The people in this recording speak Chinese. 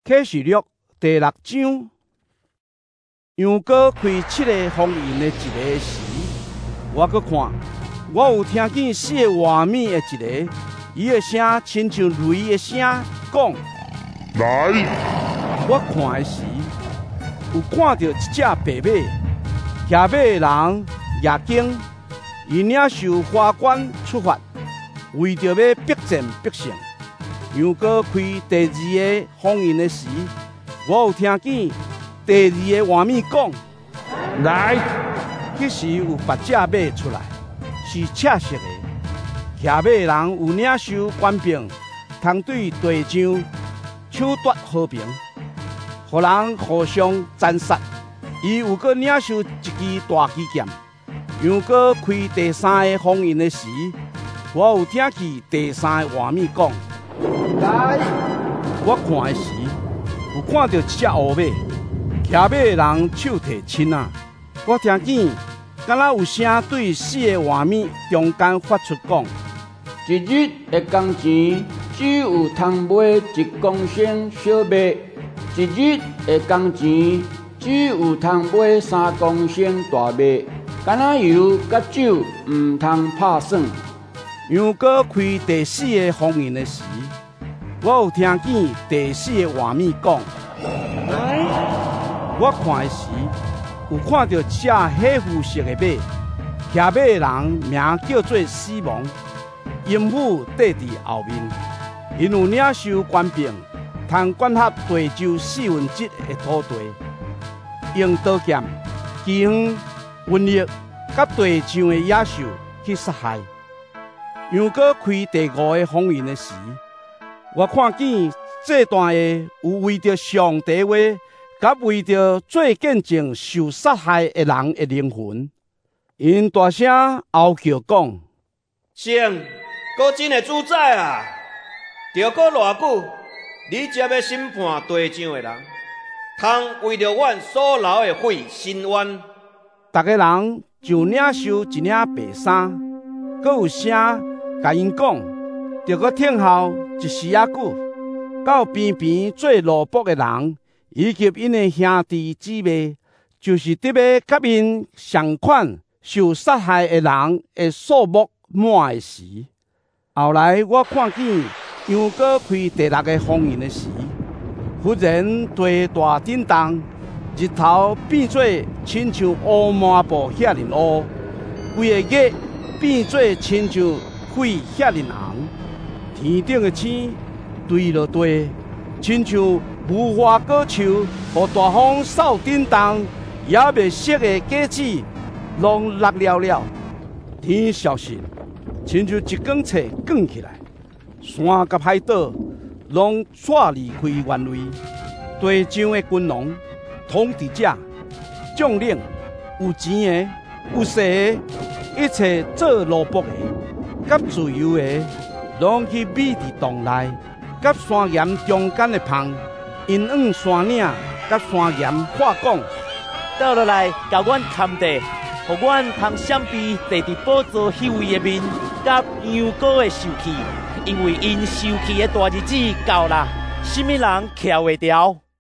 启示录第6章，羊羔开7个封印的一个时，我阁看，我有听见4个画面的一个，伊的声亲像雷的声，讲： 来！ 我看的时，有看到一只白马，骑马的人夜惊，伊领受花冠出发，为着要逼战必胜。羊羔开第2个封印的时，我有听见第2个画面讲： 来！ 迄时有8只马出来，是赤色的，骑马的人有领受权柄，通对地上抢夺和平，互人互相斩杀。伊有阁领受一支大旗剑。羊羔开第3个封印的时，我有听见第3个画面讲：来！我看的时，有看到一只乌马，骑马的人手提枪仔。我听见，敢若有声对4个画面中间发出讲： 一日的工钱只有通买1公升小麦，一日的工钱只有通买3公升大麦。橄榄油甲酒唔通拍算。 羊羔开第4个封印的时，我有听见第4个画面讲：来！我看的时，有看到一只黑肤色的马，骑马的人名叫做死亡，阴府缀伫后面。因有领受权柄，通管辖地州1/4的土地，用刀剑、饥荒、瘟疫甲地上的野兽去杀害。羊羔开第5个封印的时，我看见这段的有为着上帝话，甲为着做见证受杀害的人的灵魂，因大声嚎叫讲： 神，搁真的主宰啊！着搁偌久，你才要审判地上的人，通为着阮所流的血伸冤。 逐个人就领受一领白衫，搁有声甲因讲，着搁听候一时仔久，到边边做奴仆的人，以及因的兄弟姊妹，就是得要甲因相款受杀害的人的数目满的时。后来我看见羊羔开第6个封印的时，忽然地大震动，日头变做亲像乌麻布遐尼乌，规个月变做亲像血遐尼红，天顶的星坠落地，亲像无花果树，互大风扫震动，也未熟的果子拢落了了。天消失，亲像一根刺卷起来，山甲海岛拢煞离开原位。地上的君王、统治者、将领、有钱的、有势的，一切做奴仆的，甲自由的，拢去美伫洞内，甲山岩中间的芳，因往山岭甲山岩化讲， 倒落来甲阮勘地，互阮通闪避地伫宝座迄位的面，甲羊羔的受气，因为因受气的大日子到啦，什么人徛袂牢？